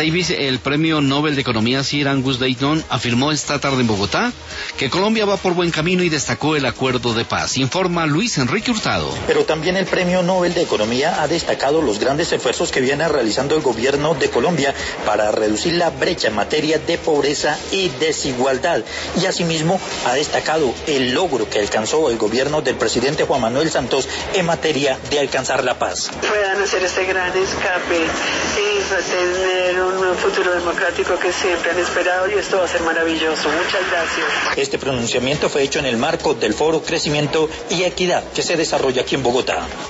Davis, el premio Nobel de Economía Sir Angus Deaton afirmó esta tarde en Bogotá que Colombia va por buen camino y destacó el acuerdo de paz. Informa Luis Enrique Hurtado. Pero también el premio Nobel de Economía ha destacado los grandes esfuerzos que viene realizando el gobierno de Colombia para reducir la brecha en materia de pobreza y desigualdad. Y asimismo ha destacado el logro que alcanzó el gobierno del presidente Juan Manuel Santos en materia de alcanzar la paz. Puedan hacer este gran escape y tener un futuro democrático que siempre han esperado, y esto va a ser maravilloso. Muchas gracias. Este pronunciamiento fue hecho en el marco del Foro Crecimiento y Equidad que se desarrolla aquí en Bogotá.